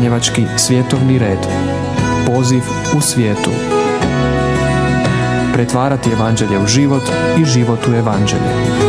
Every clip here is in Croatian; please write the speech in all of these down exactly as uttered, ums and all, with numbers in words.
Franjevački svjetovni red. Poziv u svijetu. Pretvarati evanđelje u život i život u evanđelje.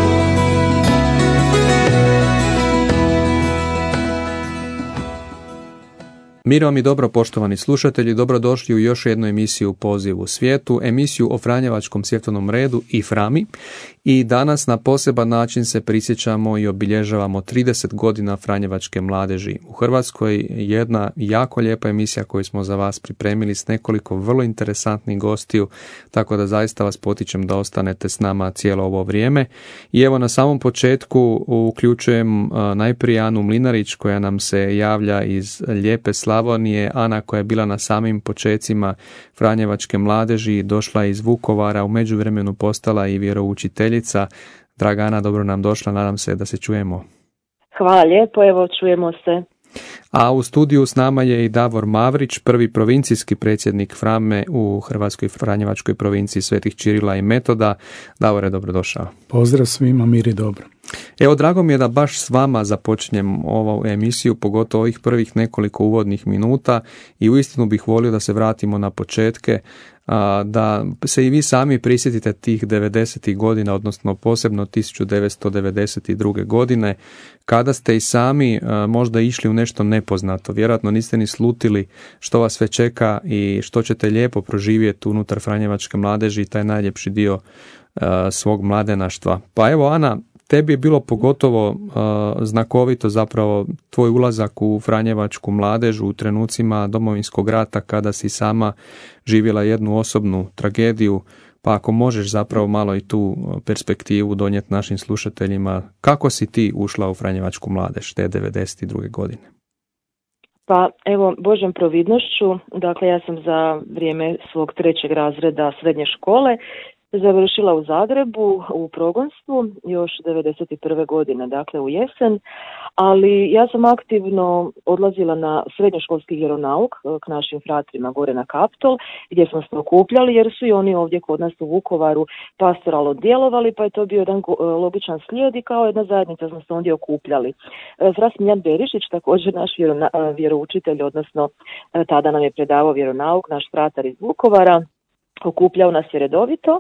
Mir vam i dobro, poštovani slušatelji, dobrodošli u još jednu emisiju Poziv u svijetu, emisiju o Franjevačkom svjetovnom redu i Frami. I danas na poseban način se prisjećamo i obilježavamo trideset godina Franjevačke mladeži u Hrvatskoj. Jedna jako lijepa emisija koju smo za vas pripremili s nekoliko vrlo interesantnih gostiju, tako da zaista vas potičem da ostanete s nama cijelo ovo vrijeme. I evo na samom početku uključujem najprije Anu Mlinarić koja nam se javlja iz lijepe Slavonije. Ana koja je bila na samim počecima Franjevačke mladeži, došla iz Vukovara, u međuvremenu postala i vjeroučiteljica. Draga Ana, dobro nam došla, nadam se da se čujemo. Hvala lijepo, evo čujemo se. A u studiju s nama je i Davor Mavrić, prvi provincijski predsjednik Frame u Hrvatskoj Franjevačkoj provinciji Svetih Čirila i Metoda. Davore, dobrodošao. Pozdrav svima, mir i dobro. Evo, drago mi je da baš s vama započnem ovu emisiju, pogotovo ovih prvih nekoliko uvodnih minuta, i uistinu bih volio da se vratimo na početke, da se i vi sami prisjetite tih devedesetih godina, odnosno posebno tisuću devetsto devedeset druge. godine, kada ste i sami možda išli u nešto nepoznato. Vjerojatno niste ni slutili što vas sve čeka i što ćete lijepo proživjeti unutar Franjevačke mladeži, taj najljepši dio svog mladenaštva. Pa evo, Ana, tebi je bilo pogotovo uh, znakovito zapravo tvoj ulazak u Franjevačku mladež u trenucima Domovinskog rata kada si sama živjela jednu osobnu tragediju, pa ako možeš zapravo malo i tu perspektivu donijeti našim slušateljima, kako si ti ušla u Franjevačku mladež te devedeset druge. godine? Pa evo, Božjom providnošću, dakle ja sam za vrijeme svog trećeg razreda srednje škole završila u Zagrebu u progonstvu još devedeset prve. godine, dakle u jesen, ali ja sam aktivno odlazila na srednjoškolski vjeronauk k našim fratrima gore na Kaptol, gdje smo se okupljali jer su i oni ovdje kod nas u Vukovaru pastoralno djelovali, pa je to bio jedan logičan slijed i kao jedna zajednica smo se ondje okupljali. Fras Miljan Berišić, također naš vjerona, vjeroučitelj, odnosno tada nam je predavao vjeronauk, naš fratar iz Vukovara, okupljao nas je redovito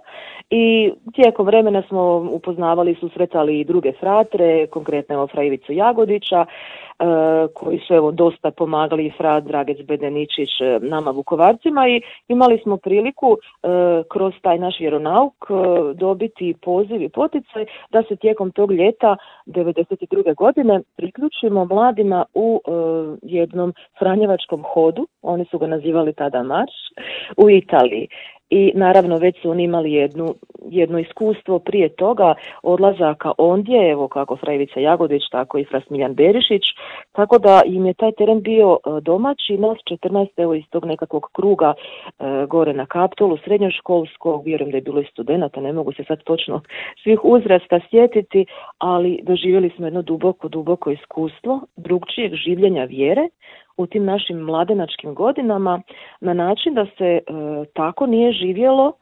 i tijekom vremena smo upoznavali i susretali i druge fratre, konkretno evo fra Ivicu Jagodića, e, koji su evo dosta pomagali, i frat Dragec Bedeničić nama Vukovarcima, i imali smo priliku e, kroz taj naš vjeronauk e, dobiti poziv i poticaj da se tijekom tog ljeta devedeset druge. godine priključimo mladima u e, jednom franjevačkom hodu, oni su ga nazivali tada marš, u Italiji. I naravno već su oni imali jednu, jedno iskustvo prije toga odlazaka ondje, evo kako fra Ivica Jagodić, tako i fra Smiljan Berišić, tako da im je taj teren bio domaći, nas četrnaest evo iz tog nekakvog kruga e, gore na Kaptolu, srednjoškolskog, vjerujem da je bilo i studenata, ne mogu se sad točno svih uzrasta sjetiti, ali doživjeli smo jedno duboko, duboko iskustvo drugčijeg življenja vjere u tim našim mladenačkim godinama, na način da se e, tako nije živjelo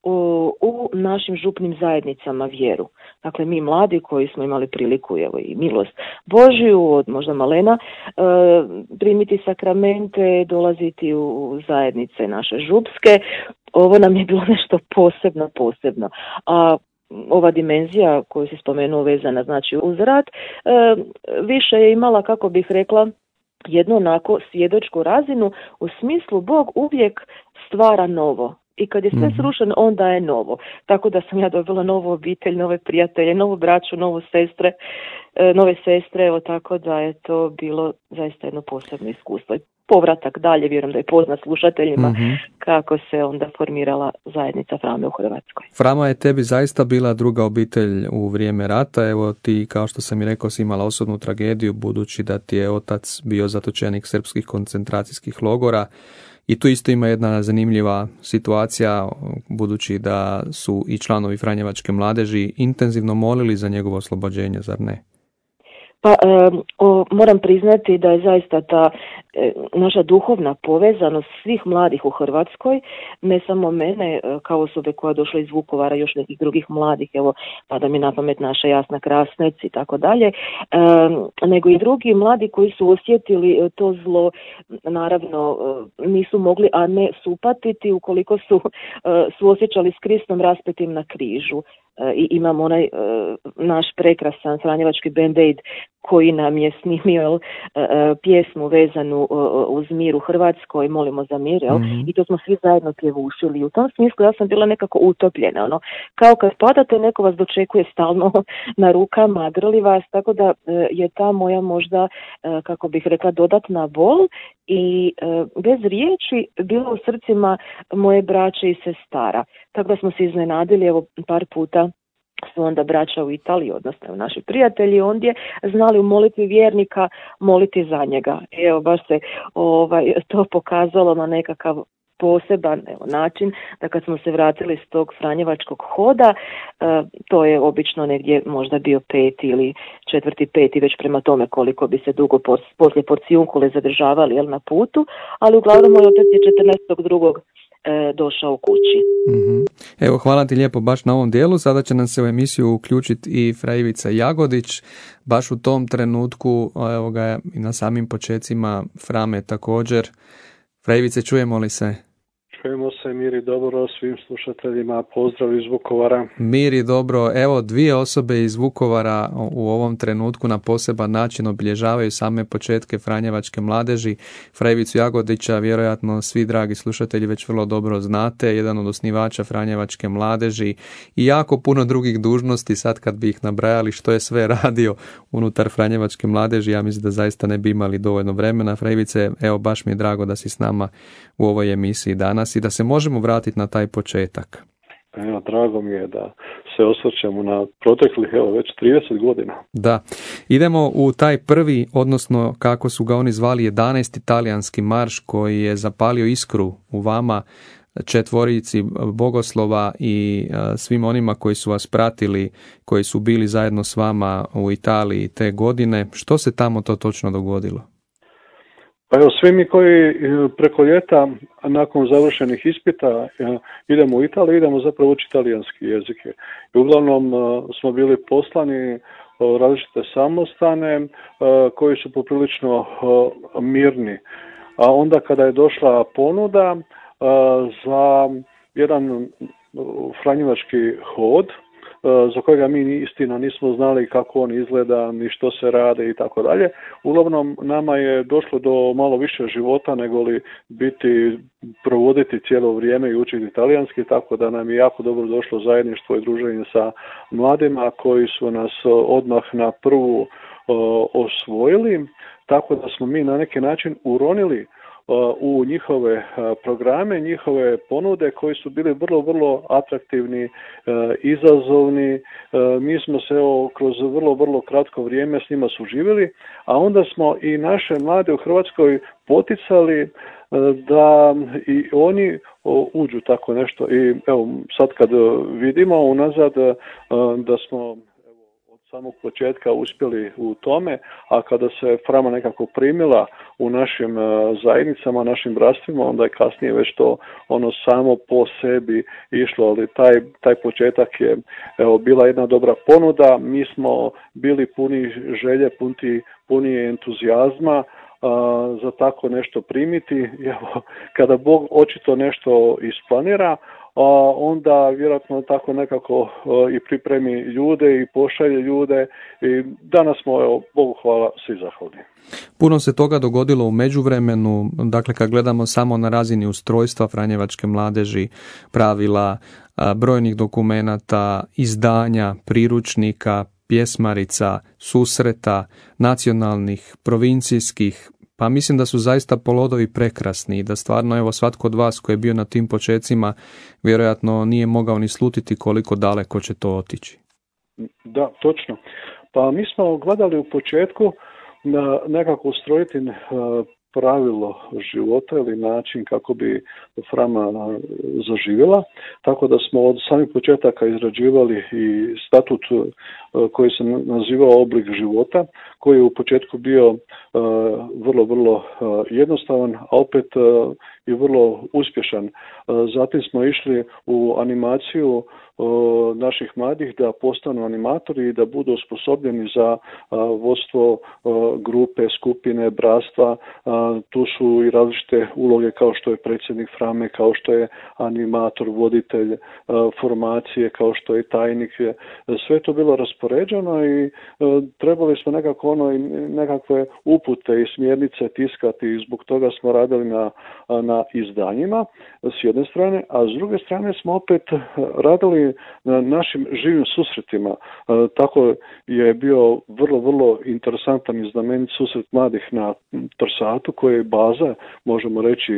u, u našim župnim zajednicama vjeru. Dakle, mi mladi koji smo imali priliku, evo i milost Božju od možda malena, e, primiti sakramente, dolaziti u zajednice naše župske, ovo nam je bilo nešto posebno, posebno. A ova dimenzija koju si spomenuo vezana znači uz rat, e, više je imala, kako bih rekla, jednu onako svjedočku razinu u smislu Bog uvijek stvara novo. I kad je sve srušeno, onda je novo. Tako da sam ja dobila novu obitelj, nove prijatelje, novu braću, novu sestre, nove sestre, evo tako da je to bilo zaista jedno posebno iskustvo. Povratak dalje, vjerujem da je poznat slušateljima, mm-hmm. kako se onda formirala zajednica Frame u Hrvatskoj. Frama je tebi zaista bila druga obitelj u vrijeme rata. Evo ti, kao što sam i rekao, si imala osobnu tragediju budući da ti je otac bio zatočenik srpskih koncentracijskih logora. I tu isto ima jedna zanimljiva situacija, budući da su i članovi Franjevačke mladeži intenzivno molili za njegovo oslobođenje, zar ne? Pa e, o, moram priznati da je zaista ta naša duhovna povezanost svih mladih u Hrvatskoj, ne samo mene kao osobe koja je došla iz Vukovara, još nekih drugih mladih, evo pada mi na pamet naša Jasna Krasnec i tako dalje, nego i drugi mladi koji su osjetili to zlo, naravno nisu mogli, a ne supatiti ukoliko su, su osjećali s Kristom raspetim na križu. I imamo onaj naš prekrasan franjevački Band-Aid koji nam je snimio pjesmu vezanu uz mir u Hrvatskoj, molimo za mir, jel? Mm-hmm. I to smo svi zajedno pjevušili. I u tom smislu ja sam bila nekako utopljena, ono, kao kad padate, neko vas dočekuje stalno na rukama, grli vas, tako da je ta moja možda, kako bih rekla, dodatna bol i bez riječi bilo u srcima moje braće i sestara. Tako da smo se iznenadili, evo par puta su onda braća u Italiji, odnosno naši prijatelji ondje, znali u molitvi vjernika moliti za njega. Evo, baš se ovaj, to pokazalo na nekakav poseban evo, način, da kad smo se vratili s tog franjevačkog hoda, e, to je obično negdje možda bio peti ili četvrti, peti, već prema tome koliko bi se dugo pos, poslije Porcijunkule zadržavali jel, na putu, ali uglavnom moj otac je četrnaestog drugog došao kući. Mm-hmm. Evo, hvala ti lijepo baš na ovom dijelu. Sada će nam se u emisiju uključiti i Fra Ivica Jagodić. Baš u tom trenutku, evo ga i na samim počecima Frame također. Fra Ivice, čujemo li se? Čujemo se, mir i dobro svim slušateljima, pozdrav iz Vukovara. Mir i dobro, evo dvije osobe iz Vukovara u ovom trenutku na poseban način obilježavaju same početke franjevačke mladeži. Fra Ivicu Jagodića vjerojatno svi dragi slušatelji već vrlo dobro znate, jedan od osnivača franjevačke mladeži i jako puno drugih dužnosti, sad kad bi ih nabrajali što je sve radio unutar franjevačke mladeži, ja mislim da zaista ne bi imali dovoljno vremena. Fra Ivice, evo baš mi je drago da si s nama u ovoj emisiji danas i da se možemo vratiti na taj početak. Evo, drago mi je da se osvrćemo na proteklih, evo, već trideset godina. Da. Idemo u taj prvi, odnosno kako su ga oni zvali, jedanaesti talijanski marš koji je zapalio iskru u vama, četvorici bogoslova i svim onima koji su vas pratili, koji su bili zajedno s vama u Italiji te godine. Što se tamo to točno dogodilo? Pa evo, svi mi koji preko ljeta, nakon završenih ispita, idemo u Italiju, idemo zapravo učiti talijanski jezik. I uglavnom smo bili poslani različite samostane koji su poprilično mirni. A onda kada je došla ponuda za jedan franjevački hod, za kojega mi istina nismo znali kako on izgleda, ni što se rade i tako dalje. Uglavnom, nama je došlo do malo više života nego li biti, provoditi cijelo vrijeme i učiti italijanski, tako da nam je jako dobro došlo zajedništvo i druženje sa mladima koji su nas odmah na prvu osvojili, tako da smo mi na neki način uronili u njihove programe, njihove ponude koji su bili vrlo, vrlo atraktivni, izazovni. Mi smo se evo, kroz vrlo, vrlo kratko vrijeme s njima suživjeli, a onda smo i naše mlade u Hrvatskoj poticali da i oni uđu tako nešto. I evo, sad kad vidimo unazad da smo samog početka uspjeli u tome, a kada se Frama nekako primila u našim zajednicama, našim bratstvima, onda je kasnije već to ono samo po sebi išlo, ali taj, taj početak je evo, bila jedna dobra ponuda, mi smo bili puni želje, puni, puni entuzijazma a, za tako nešto primiti. Evo, kada Bog očito nešto isplanira, a onda vjerojatno tako nekako i pripremi ljude i pošalje ljude i danas smo, evo, Bogu hvala, svi zahvalni. Puno se toga dogodilo u međuvremenu, dakle kad gledamo samo na razini ustrojstva franjevačke mladeži, pravila, brojnih dokumenata, izdanja, priručnika, pjesmarica, susreta, nacionalnih, provincijskih, pa mislim da su zaista polodovi prekrasni i da stvarno evo svatko od vas koji je bio na tim počecima vjerojatno nije mogao ni slutiti koliko daleko će to otići. Da, točno. Pa mi smo gledali u početku na nekako ustrojiti pravilo života ili način kako bi Frama zaživjela, tako da smo od samih početaka izrađivali i statut koji se nazivao oblik života, koji je u početku bio vrlo, vrlo jednostavan, a opet i vrlo uspješan. Zatim smo išli u animaciju naših mladih da postanu animatori i da budu osposobljeni za vodstvo grupe, skupine, bratstva. Tu su i različite uloge kao što je predsjednik Frame, kao što je animator, voditelj formacije, kao što je tajnik. Sve to bilo raspoređeno i trebali smo nekako ono i nekakve upute i smjernice tiskati i zbog toga smo radili na, na izdanjima s jedne strane, a s druge strane smo opet radili na našim živim susretima. Tako je bio vrlo, vrlo interesantan i znamenit susret mladih na Trsatu, koji je baza, možemo reći,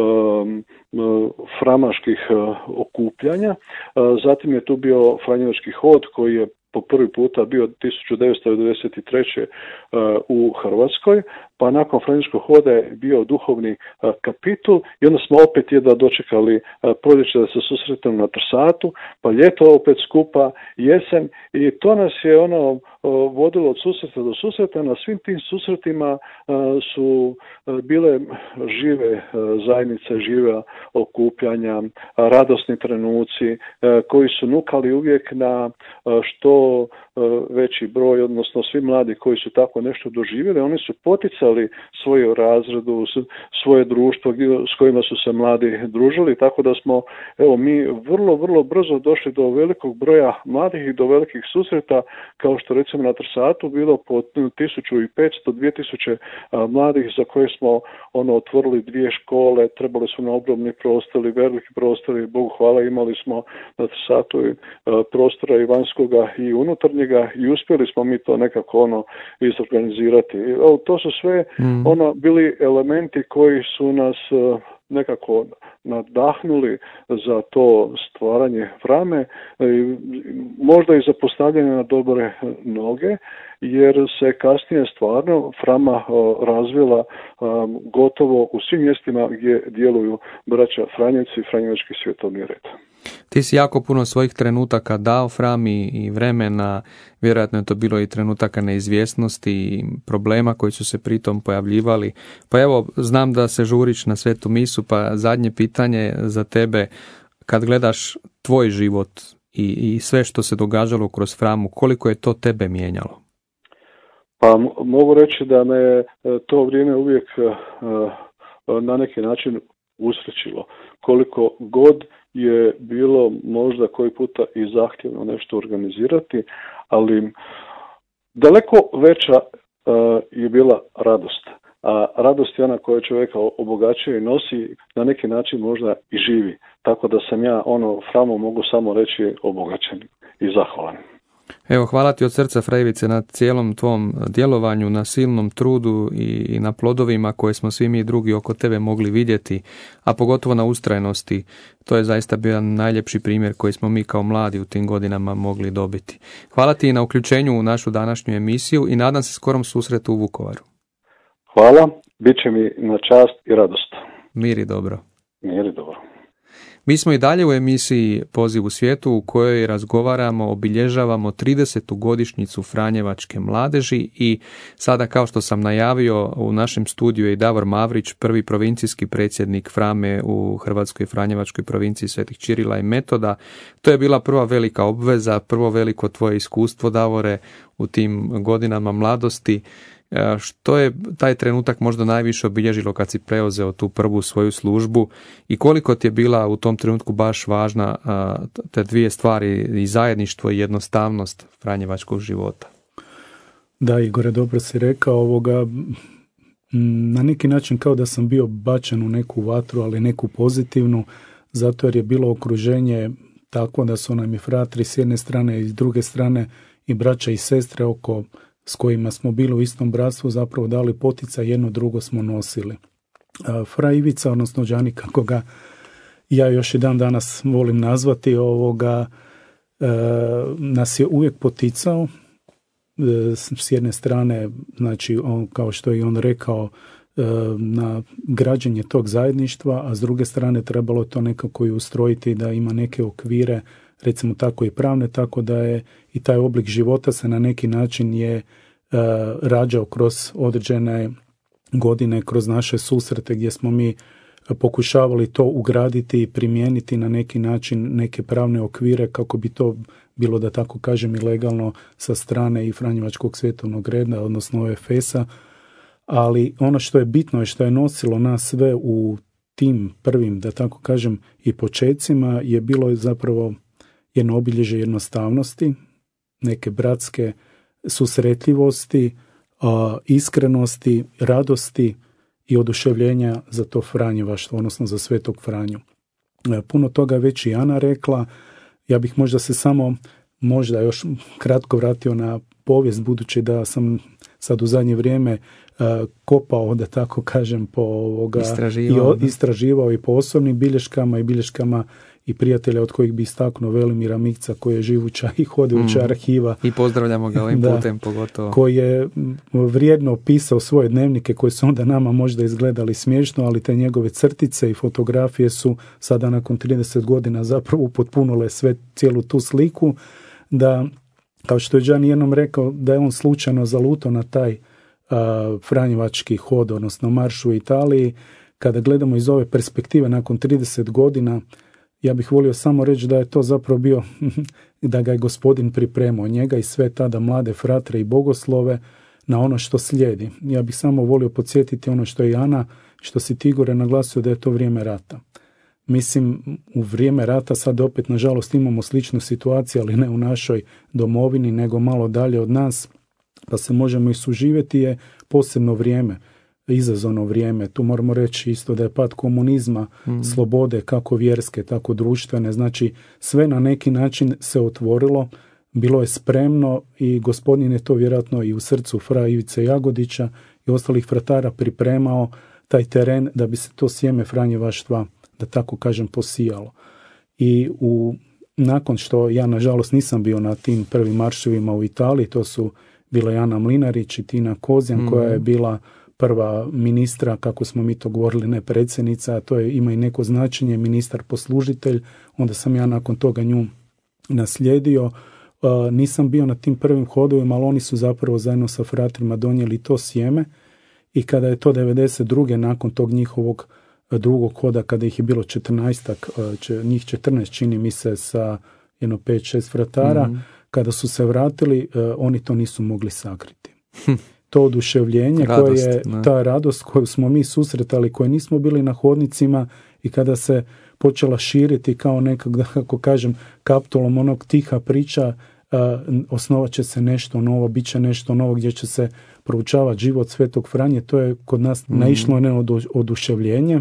framaških okupljanja. Zatim je tu bio Franjevački hod koji je po prvi puta bio tisuću devetsto devedeset treće. u Hrvatskoj, pa nakon Franjevačkog hoda je bio duhovni kapitul i onda smo opet jedva dočekali proljeće da se susretamo na Trsatu, pa ljeto opet skupa, jesen i to nas je ono vodilo od susreta do susreta. Na svim tim susretima su bile žive zajednice, žive okupljanja, radosni trenuci koji su nukali uvijek na što veći broj, odnosno svi mladi koji su tako nešto doživjeli, oni su poticali svoju razredu, svoje društvo s kojima su se mladi družili, tako da smo evo mi vrlo, vrlo brzo došli do velikog broja mladih i do velikih susreta, kao što recimo na Trsatu bilo po tisuću petsto do dvije tisuće mladih za koje smo ono otvorili dvije škole, trebali su na ogromni prostori, veliki prostori, Bogu hvala, imali smo na Trsatu i prostora i vanjskoga i unutarnjega i uspjeli smo mi to nekako ono izorganizirati. O, to su sve mm. ono bili elementi koji su nas nekako nadahnuli za to stvaranje Frame, možda i za postavljanje na dobre noge, jer se kasnije stvarno Frama razvila gotovo u svim mjestima gdje djeluju braća Franjevci i Franjevački svjetovni red. Ti si jako puno svojih trenutaka dao Frami i vremena, vjerojatno je to bilo i trenutaka neizvjesnosti i problema koji su se pritom pojavljivali. Pa evo, znam da se žuriš na svetu misu, pa zadnje pitanje za tebe, kad gledaš tvoj život i, i sve što se događalo kroz Framu, koliko je to tebe mijenjalo? Pa mogu reći da me to vrijeme uvijek na neki način usrećilo. Koliko god je bilo možda koji puta i zahtjevno nešto organizirati, ali daleko veća uh, je bila radost. A radost je ona koja čovjeka obogaćuje i nosi, na neki način možda i živi. Tako da sam ja ono Framo mogu samo reći obogaćen i zahvalan. Evo, hvala ti od srca, Frejivice, na cijelom tvom djelovanju, na silnom trudu i na plodovima koje smo svi mi drugi oko tebe mogli vidjeti, a pogotovo na ustrajnosti. To je zaista bio najljepši primjer koji smo mi kao mladi u tim godinama mogli dobiti. Hvala ti na uključenju u našu današnju emisiju i nadam se skorom susretu u Vukovaru. Hvala, bit će mi na čast i radost. Mir i dobro. Mir i dobro. Mi smo i dalje u emisiji Poziv u svijetu u kojoj razgovaramo, obilježavamo tridesetu godišnjicu Franjevačke mladeži i sada, kao što sam najavio, u našem studiju je i Davor Mavrić, prvi provincijski predsjednik Frame u Hrvatskoj Franjevačkoj provinciji Svetih Čirila i Metoda. To je bila prva velika obveza, prvo veliko tvoje iskustvo, Davore, u tim godinama mladosti. Što je taj trenutak možda najviše obilježilo kad si preuzeo tu prvu svoju službu i koliko ti je bila u tom trenutku baš važna te dvije stvari, i zajedništvo i jednostavnost franjevačkog života? Da, Igore, dobro si rekao, ovoga, na neki način kao da sam bio bačen u neku vatru, ali neku pozitivnu, zato jer je bilo okruženje tako da su nam i fratri s jedne strane i s druge strane i braća i sestre oko s kojima smo bili u istom bratstvu zapravo dali poticaj, jedno drugo smo nosili. Fra Ivica, odnosno Đani, kako ga ja još i dan danas volim nazvati, ovoga, e, nas je uvijek poticao, e, s jedne strane, znači, on, kao što je on rekao, e, na građenje tog zajedništva, a s druge strane trebalo to nekako i ustrojiti da ima neke okvire, recimo tako i pravne, tako da je i taj oblik života se na neki način je rađao kroz određene godine, kroz naše susrete gdje smo mi pokušavali to ugraditi i primijeniti na neki način neke pravne okvire kako bi to bilo, da tako kažem, i legalno sa strane i Franjevačkog svetovnog reda, odnosno O F S-a. Ali ono što je bitno i što je nosilo nas sve u tim prvim, da tako kažem, i počecima je bilo zapravo jedno obilježje jednostavnosti, neke bratske susretljivosti, iskrenosti, radosti i oduševljenja za to Franjevaštvo, odnosno za Svetog Franju. Puno toga već i Ana rekla. Ja bih možda se samo možda još kratko vratio na povijest, budući da sam sad u zadnje vrijeme uh, kopao, da tako kažem, po ovoga, istraživao, i o, istraživao i po osobnim bilješkama i bilješkama i prijatelja od kojih bi istaknuo Velimira Mikca, koji je živuća i hodajuća mm. arhiva. I pozdravljamo ga ovim da, putem pogotovo. Koji je vrijedno pisao svoje dnevnike koji su onda nama možda izgledali smiješno, ali te njegove crtice i fotografije su sada nakon trideset godina zapravo upotpunile sve cijelu tu sliku, da, kao što je Đan jednom rekao, da je on slučajno zalutao na taj a, franjevački hod, odnosno marš u Italiji. Kada gledamo iz ove perspektive nakon trideset godina, ja bih volio samo reći da je to zapravo bio, da ga je gospodin pripremao, njega i sve tada mlade fratre i bogoslove na ono što slijedi. Ja bih samo volio podsjetiti ono što je Ana, što si ti, Igore, naglasio, da je to vrijeme rata. Mislim, u vrijeme rata sad opet, nažalost, imamo sličnu situaciju, ali ne u našoj domovini, nego malo dalje od nas, pa se možemo i suživjeti, je posebno vrijeme, izazovno vrijeme. Tu moramo reći isto da je pad komunizma, mm. slobode, kako vjerske, tako društvene, znači sve na neki način se otvorilo, bilo je spremno i gospodin je to vjerojatno i u srcu fra Ivice Jagodića i ostalih fratara pripremao taj teren da bi se to sjeme franjevaštva, da tako kažem, posijalo. I u, nakon što ja nažalost nisam bio na tim prvim marševima u Italiji, to su bila Jana Mlinarić i Tina Kozjan, mm. koja je bila prva ministra, kako smo mi to govorili, ne predsjednica, a to je, ima i neko značenje, ministar poslužitelj, onda sam ja nakon toga nju naslijedio. Uh, nisam bio na tim prvim hodovima, ali oni su zapravo zajedno sa fratrima donijeli to sjeme i kada je to devedeset druge nakon tog njihovog drugog hoda, kada ih je bilo četrnaestak, uh, njih četrnaest čini mi se sa jedno pet šest fratara, mm-hmm. kada su se vratili, uh, oni to nisu mogli sakriti. To oduševljenje, radost, koje je ne. ta radost koju smo mi susretali, koje nismo bili na hodnicima i kada se počela širiti kao nekak, da kako kažem, kaptulom onog tiha priča, uh, osnovat će se nešto novo, bit će nešto novo gdje će se proučavati život Svetog Franje, to je kod nas mm. naišlo ne odu, oduševljenje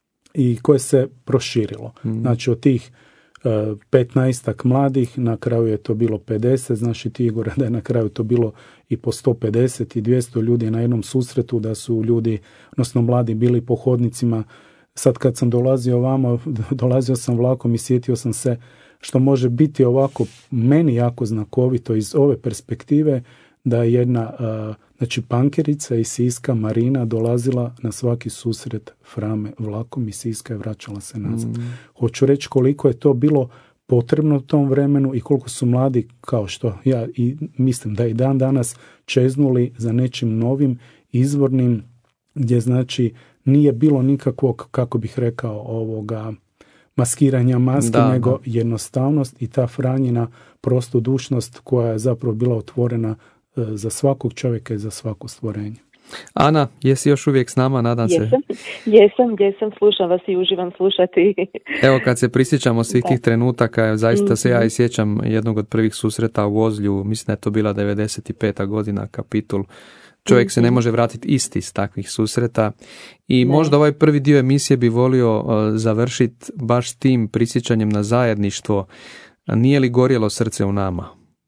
i koje se proširilo. Mm. Znači od tih uh, petnaestak mladih, na kraju je to bilo pedeset, znači ti, Igor, da je na kraju to bilo i po sto pedeset i dvjesto ljudi na jednom susretu, da su ljudi, odnosno mladi, bili po hodnicima. Sad kad sam dolazio ovamo, dolazio sam vlakom i sjetio sam se što može biti ovako meni jako znakovito iz ove perspektive, da je jedna uh, znači pankerica iz Siska, Marina, dolazila na svaki susret Frame vlakom i Siska je vraćala se nazad. Mm. Hoću reći koliko je to bilo potrebno u tom vremenu i koliko su mladi, kao što ja i mislim da i dan danas, čeznuli za nečim novim, izvornim, gdje znači nije bilo nikakvog, kako bih rekao, ovoga maskiranja maske, da, nego da. jednostavnost i ta Franjina prostodušnost koja je zapravo bila otvorena za svakog čovjeka i za svako stvorenje. Ana, jesi još uvijek s nama, nadam jesam, se? Jesam, jesam, slušam vas i uživam slušati. Evo, kad se prisjećamo svih tih trenutaka, zaista se ja i sjećam jednog od prvih susreta u Ozlju, mislim da je to bila devedeset peta godina, Kapitul. Čovjek se ne može vratiti isti iz takvih susreta i ne. Možda ovaj prvi dio emisije bi volio uh, završiti baš s tim prisjećanjem na zajedništvo. Nije li gorjelo srce u nama?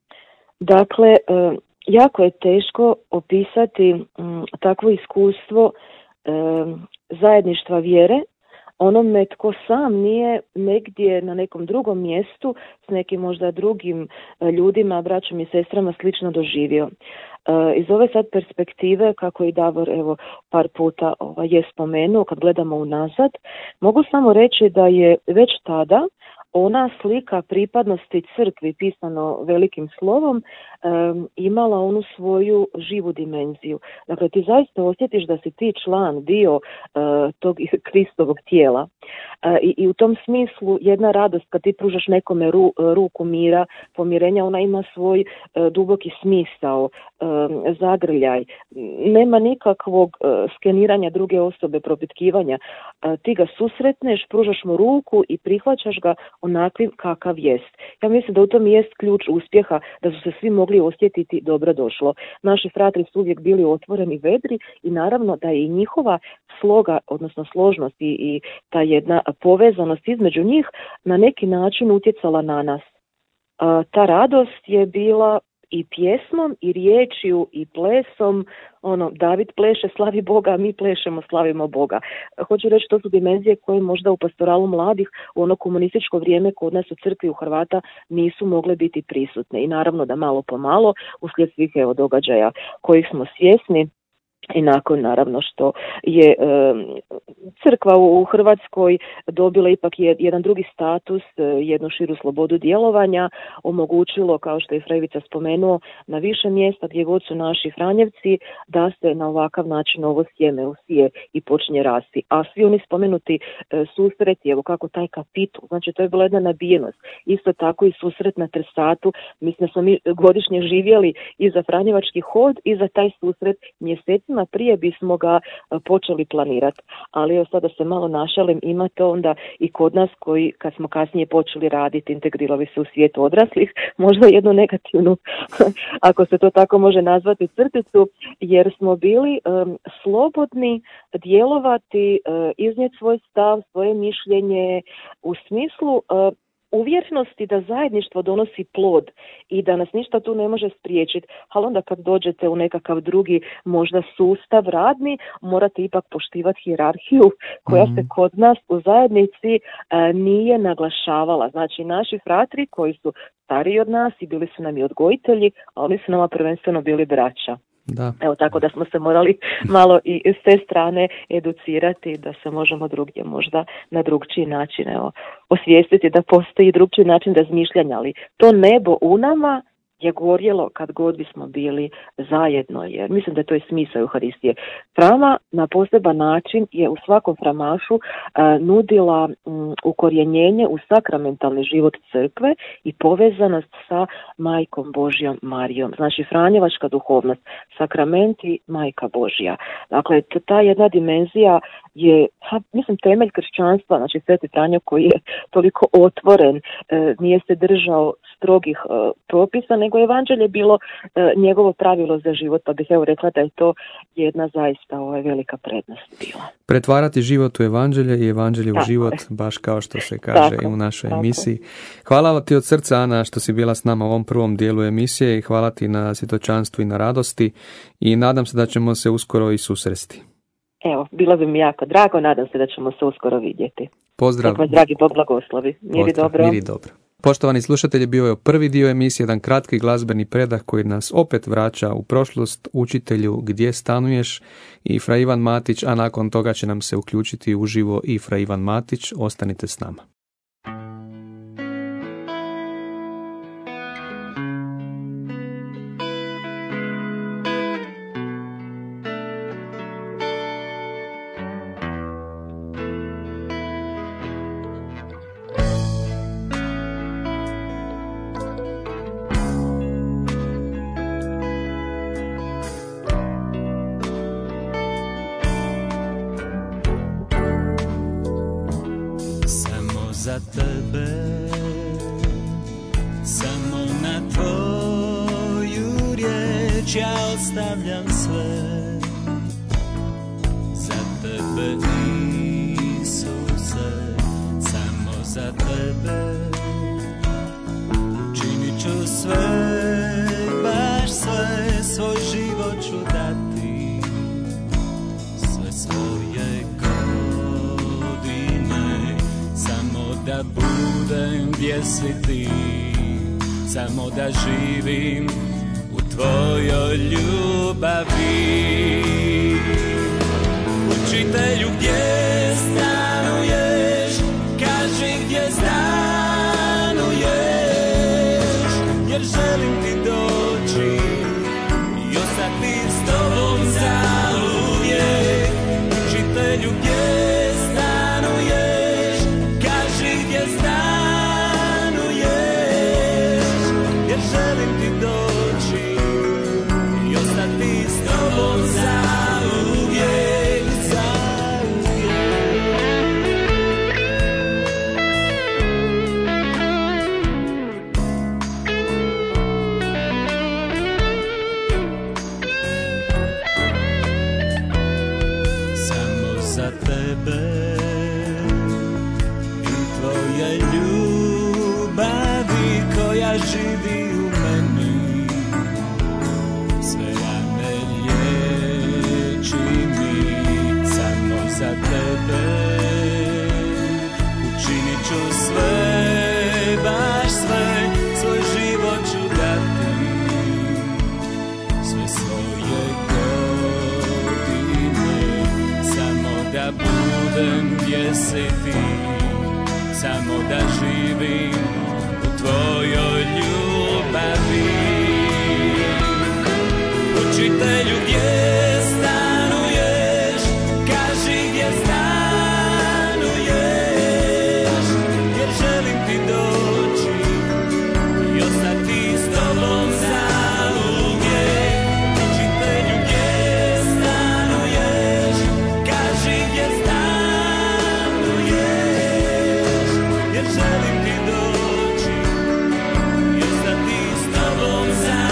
Dakle, uh, jako je teško opisati um, takvo iskustvo um, zajedništva vjere onome tko sam nije negdje na nekom drugom mjestu s nekim možda drugim ljudima, braćom i sestrama slično doživio. Iz ove sad perspektive, kako i Davor evo par puta ovaj, je spomenuo, kad gledamo unazad, mogu samo reći da je već tada ona slika pripadnosti crkvi pisano velikim slovom um, imala onu svoju živu dimenziju. Dakle, ti zaista osjetiš da si ti član, dio uh, tog Kristovog tijela. Uh, i, I u tom smislu jedna radost kad ti pružaš nekome ru, ruku mira, pomirenja, ona ima svoj uh, duboki smisao, um, zagrljaj. Nema nikakvog uh, skeniranja druge osobe, propitkivanja. Uh, ti ga susretneš, pružaš mu ruku i prihvaćaš ga onakvim kakav jest. Ja mislim da u tom jest ključ uspjeha, da su se svi mogli osjetiti dobro došlo. Naši fratri su uvijek bili otvoreni, vedri i naravno da je i njihova sloga, odnosno složnost i, i ta jedna povezanost između njih na neki način utjecala na nas. A, ta radost je bila i pjesmom, i riječju, i plesom. Ono, David pleše, slavi Boga, a mi plešemo, slavimo Boga. Hoću reći, to su dimenzije koje možda u pastoralu mladih u ono komunističko vrijeme kod nas u crkvi u Hrvata nisu mogle biti prisutne. I naravno da malo po malo, uslijed svih evo događaja kojih smo svjesni, i nakon naravno što je e, crkva u, u Hrvatskoj dobila ipak jed, jedan drugi status, e, jednu širu slobodu djelovanja, omogućilo, kao što je Frejvica spomenuo, na više mjesta gdje god su naši Franjevci, da se na ovakav način ovo sjeme usije i počne rasti. A svi oni spomenuti e, susreti, evo kako taj kapitul, znači to je bila jedna nabijenost. Isto tako i susret na Trsatu, mislim da smo mi godišnje živjeli i za Franjevački hod i za taj susret mjesecima prije bismo ga počeli planirati. Ali evo sada se malo našalim, ima to onda i kod nas koji kad smo kasnije počeli raditi, integrirali se u svijet odraslih, možda jednu negativnu, ako se to tako može nazvati, crticu, jer smo bili um, slobodni djelovati, uh, iznijeti svoj stav, svoje mišljenje u smislu uh, uvjerenosti da zajedništvo donosi plod i da nas ništa tu ne može spriječiti, ali onda kad dođete u nekakav drugi možda sustav radni, morate ipak poštivati hijerarhiju koja mm-hmm. se kod nas u zajednici a, nije naglašavala. Znači naši fratri koji su stariji od nas i bili su nam i odgojitelji, a oni su nama prvenstveno bili braća. Da. Evo tako da smo se morali malo i s te strane educirati da se možemo drugdje možda na drugčiji način evo, osvijestiti da postoji drugčiji način razmišljanja, ali to nebo u nama je gorjelo kad god bismo bili zajedno, jer mislim da to je smisao Euharistije. Frama na poseban način je u svakom framašu a, nudila m, ukorjenjenje u sakramentalni život crkve i povezanost sa Majkom Božjom Marijom. Znači franjevačka duhovnost, sakramenti, Majka Božja. Dakle, ta jedna dimenzija je, ha, mislim, temelj kršćanstva, znači Sveti Franjo koji je toliko otvoren, e, nije se držao strogih e, propisa, nego je evanđelje bilo e, njegovo pravilo za život, pa bih evo rekla da je to jedna zaista ovaj, velika prednost bila. Pretvarati život u evanđelje i evanđelje u život, baš kao što se kaže tako, i u našoj tako. emisiji. Hvala ti od srca, Ana, što si bila s nama u ovom prvom dijelu emisije i hvala ti na svjedočanstvu i na radosti i nadam se da ćemo se uskoro i susresti. Evo, bilo bi mi jako drago, nadam se da ćemo se uskoro vidjeti. Pozdrav. Nek vas dragi Bog blagoslovi. Miri Pozdrav, dobro. Miri dobro. Poštovani slušatelji, bio je prvi dio emisije, jedan kratki glazbeni predah koji nas opet vraća u prošlost, učitelju Gdje stanuješ i Fra Ivan Matić, a nakon toga će nam se uključiti uživo i Fra Ivan Matić. Ostanite s nama. Za tebe, samo na tvoju riječ ja ostavljam sve. Za tebe, Isuse, samo za tebe činit ću sve, baš sve, svoj život ću dati, sve svoje godine, samo da budem gdje si ti, samo da živim u tvojoj ljubavi. Učitelju, gdje stanuješ, kaži gdje stanuješ. ostati s tobom zauvijek. Učitelju, gdje stanuješ, kaži gdje stanuješ, jer želim ti doći i ostati s tobom zauvijek, samo za tebe i tvoje ljubavi koja živi u meni. Sve rane liječi mi, samo za tebe učinit ću sve, baš sve, svoj život ću dati, sve svoje godine, samo da budem gdje si ti, samo da živim u tvojoj ljubavi. Učitelju, gdje stanuješ, kaži gdje stanuješ, jer želim ti doći i ostati s tobom zauvijek. Učitelju, gdje stanuješ, kaži gdje stanuješ, jer želim ti doći i ostati s tobom zauvijek.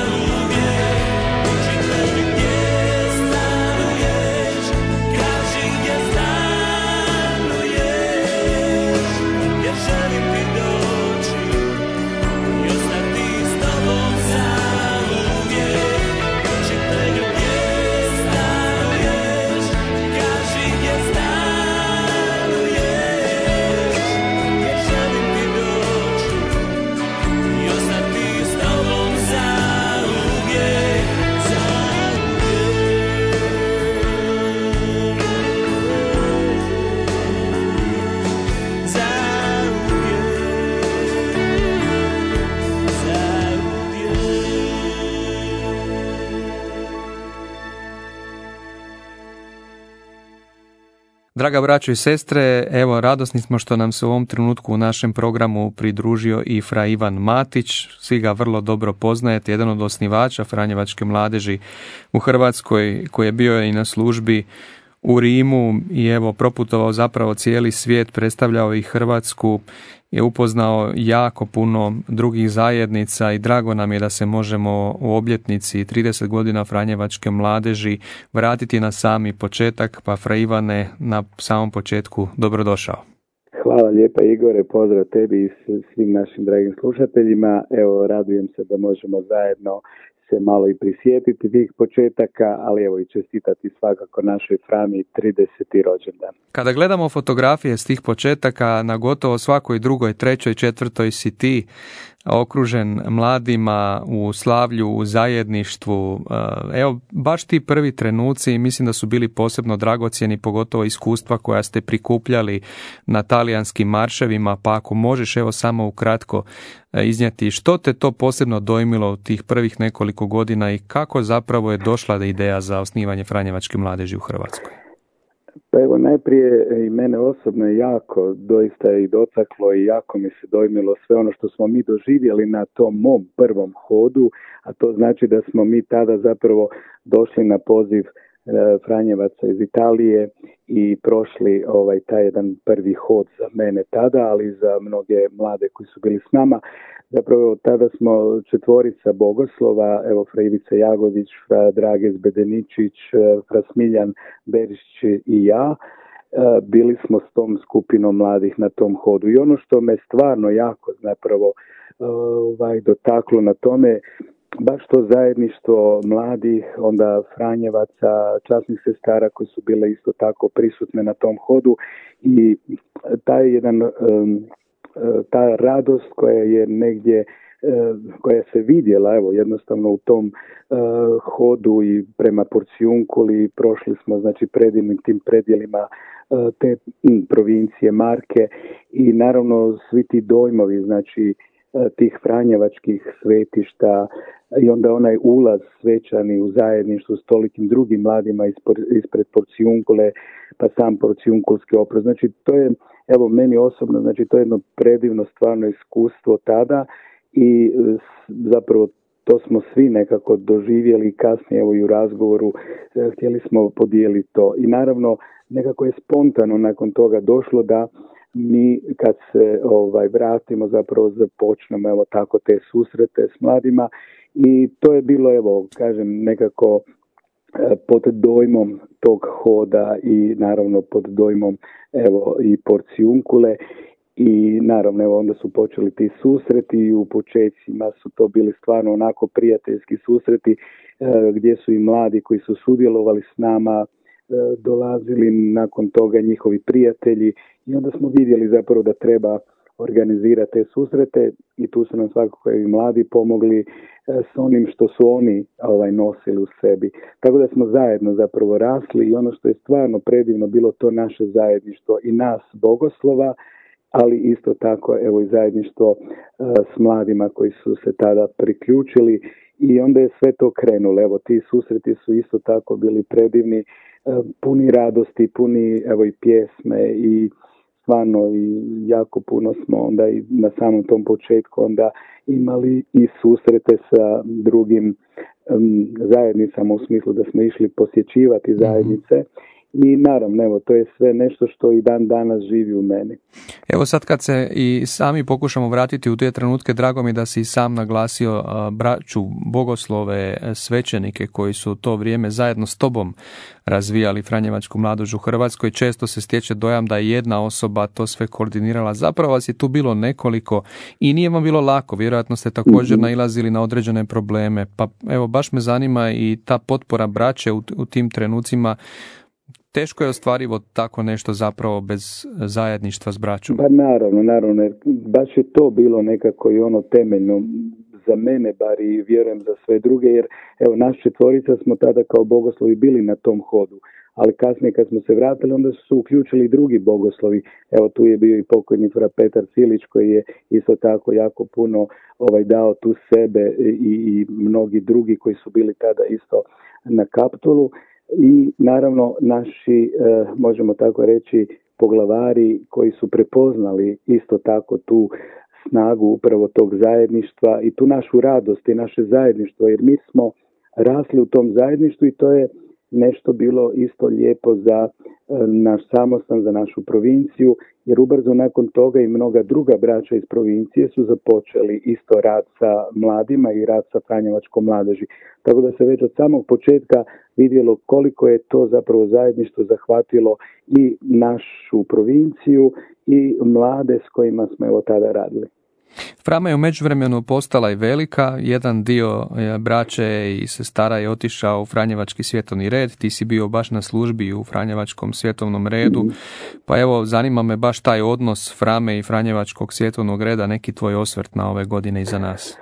Draga braćo i sestre, evo radosni smo što nam se u ovom trenutku u našem programu pridružio i fra Ivan Matić. Svi ga vrlo dobro poznajete, jedan od osnivača Franjevačke mladeži u Hrvatskoj, koji je bio i na službi u Rimu i evo proputovao zapravo cijeli svijet, predstavljao i Hrvatsku, je upoznao jako puno drugih zajednica i drago nam je da se možemo u obljetnici trideset godina Franjevačke mladeži vratiti na sami početak. Pa fra Ivane, na samom početku dobrodošao. Hvala lijepa Igore, pozdrav tebi i svim našim dragim slušateljima. Evo, radujem se da možemo zajedno se malo i prisjetiti tih početaka, ali evo i čestitati svakako našoj Frani trideseti rođendan. Kada gledamo fotografije s tih početaka, na gotovo svakoj drugoj, trećoj, četvrtoj si ti okružen mladima u slavlju, u zajedništvu. Evo, baš ti prvi trenuci mislim da su bili posebno dragocjeni, pogotovo iskustva koja ste prikupljali na talijanskim marševima, pa ako možeš evo samo ukratko iznijeti što te to posebno dojmilo u tih prvih nekoliko godina i kako zapravo je došla ideja za osnivanje Franjevačke mladeži u Hrvatskoj? Pa evo, najprije i mene osobno je jako doista i dotaklo i jako mi se dojmilo sve ono što smo mi doživjeli na tom mom prvom hodu, a to znači da smo mi tada zapravo došli na poziv e, Franjevaca iz Italije i prošli ovaj taj jedan prvi hod za mene tada, ali i za mnoge mlade koji su bili s nama. Zapravo tada smo četvorica bogoslova, evo fra Ivica Jagodić, fra Dragez Bedeničić, fra Smiljan Berišić i ja, bili smo s tom skupinom mladih na tom hodu. I ono što me stvarno jako zapravo ovaj, dotaklo na tome, baš to zajedništvo mladih, onda Franjevaca, časnih sestara koji su bile isto tako prisutne na tom hodu i taj jedan... Um, ta radost koja je negdje, koja se vidjela, evo jednostavno u tom uh, hodu i prema Porcijunkuli, prošli smo znači predivnim tim predjelima uh, te m, provincije Marke i naravno svi ti dojmovi, znači tih franjevačkih svetišta i onda onaj ulaz svečani u zajedništvu s tolikim drugim mladima ispred porcijunkule, pa sam porcijunkulski oprost. Znači to je, evo meni osobno, znači to je jedno predivno stvarno iskustvo tada i zapravo to smo svi nekako doživjeli kasnije, evo i u razgovoru htjeli smo podijeliti to. I naravno nekako je spontano nakon toga došlo da mi kad se ovaj vratimo zapravo započnemo evo tako te susrete s mladima i to je bilo evo kažem nekako pod dojmom tog hoda i naravno pod dojmom evo i porcijunkule i naravno evo onda su počeli ti susreti i u počecima su to bili stvarno onako prijateljski susreti gdje su i mladi koji su sudjelovali s nama dolazili nakon toga njihovi prijatelji i onda smo vidjeli zapravo da treba organizirati te susrete i tu su nam svakako i mladi pomogli s onim što su oni ovaj, nosili u sebi. Tako da smo zajedno zapravo rasli i ono što je stvarno predivno bilo to naše zajedništvo i nas bogoslova, ali isto tako evo i zajedništvo uh, s mladima koji su se tada priključili i onda je sve to krenulo. Evo ti susreti su isto tako bili predivni, uh, puni radosti, puni evo i pjesme i stvarno i jako puno smo onda i na samom tom početku onda imali i susrete sa drugim um, zajednicama u smislu da smo išli posjećivati zajednice. Mm-hmm. I naravno, evo, to je sve nešto što i dan danas živi u meni. Evo sad kad se i sami pokušamo vratiti u te trenutke, drago mi da si i sam naglasio uh, braću, bogoslove, svećenike koji su u to vrijeme zajedno s tobom razvijali franjevačku mladež u Hrvatskoj. Često se stječe dojam da je jedna osoba to sve koordinirala. Zapravo vas je tu bilo nekoliko i nije vam bilo lako. Vjerojatno ste također mm-hmm. nailazili na određene probleme. Pa evo, baš me zanima i ta potpora braće u, u tim trenucima. Teško je ostvarivo tako nešto zapravo bez zajedništva s braćom. Pa naravno, naravno, baš je to bilo nekako i ono temeljno za mene, bar i vjerujem za sve druge, jer evo naš četvorica smo tada kao bogoslovi bili na tom hodu, ali kasnije kad smo se vratili onda su se uključili drugi bogoslovi. Evo tu je bio i pokojni fra Petar Filić koji je isto tako jako puno ovaj dao tu sebe i, i mnogi drugi koji su bili tada isto na Kaptolu. I naravno naši, eh, možemo tako reći, poglavari koji su prepoznali isto tako tu snagu upravo tog zajedništva i tu našu radost i naše zajedništvo, jer mi smo rasli u tom zajedništvu i to je nešto bilo isto lijepo za eh, naš samostan, za našu provinciju, jer ubrzo nakon toga i mnoga druga braća iz provincije su započeli isto rad sa mladima i rad sa franjevačkom mladeži. Tako da se već od samog početka vidjelo koliko je to zapravo zajedništvo zahvatilo i našu provinciju i mlade s kojima smo evo tada radili. Frama je u međuvremenu postala i velika, jedan dio braće i sestara je otišao u Franjevački svjetovni red, ti si bio baš na službi u Franjevačkom svjetovnom redu, mm-hmm. pa evo zanima me baš taj odnos Frame i Franjevačkog svjetovnog reda, neki tvoj osvrt na ove godine iza nas.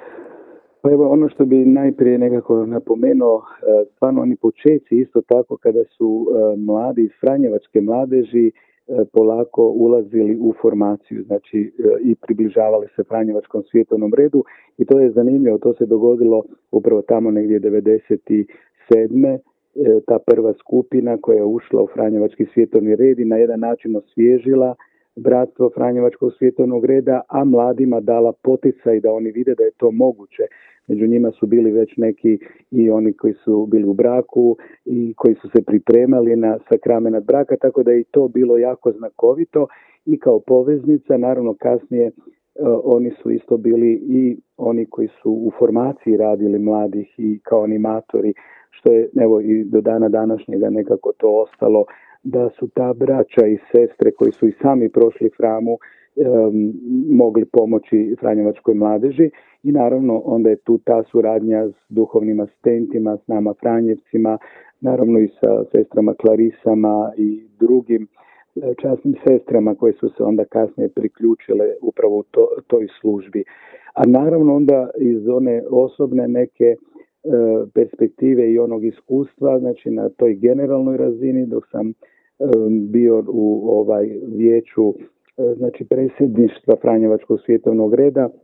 Pa evo ono što bi najprije nekako napomenuo, stvarno oni počeci isto tako kada su mladi iz Franjevačke mladeži polako ulazili u formaciju, znači i približavali se Franjevačkom svjetovnom redu i to je zanimljivo, to se dogodilo upravo tamo negdje devedeset sedme ta prva skupina koja je ušla u Franjevački svjetovni red i na jedan način osvježila bratstvo Franjevačkog svjetovnog reda, a mladima dala poticaj da oni vide da je to moguće. Među njima su bili već neki i oni koji su bili u braku i koji su se pripremali na sakramenat braka, tako da je i to bilo jako znakovito i kao poveznica, naravno kasnije uh, oni su isto bili i oni koji su u formaciji radili mladih i kao animatori, što je evo i do dana današnjega nekako to ostalo, da su ta braća i sestre koji su i sami prošli Framu um, mogli pomoći Franjevačkoj mladeži i naravno onda je tu ta suradnja s duhovnim asistentima, s nama Franjevcima, naravno i sa sestrama Klarisama i drugim časnim sestrama koje su se onda kasnije priključile upravo u to, toj službi. A naravno onda iz one osobne neke perspektive i onog iskustva, znači na toj generalnoj razini dok sam um, bio u ovaj vijeću znači predsjedništva Franjevačkog svjetovnog reda,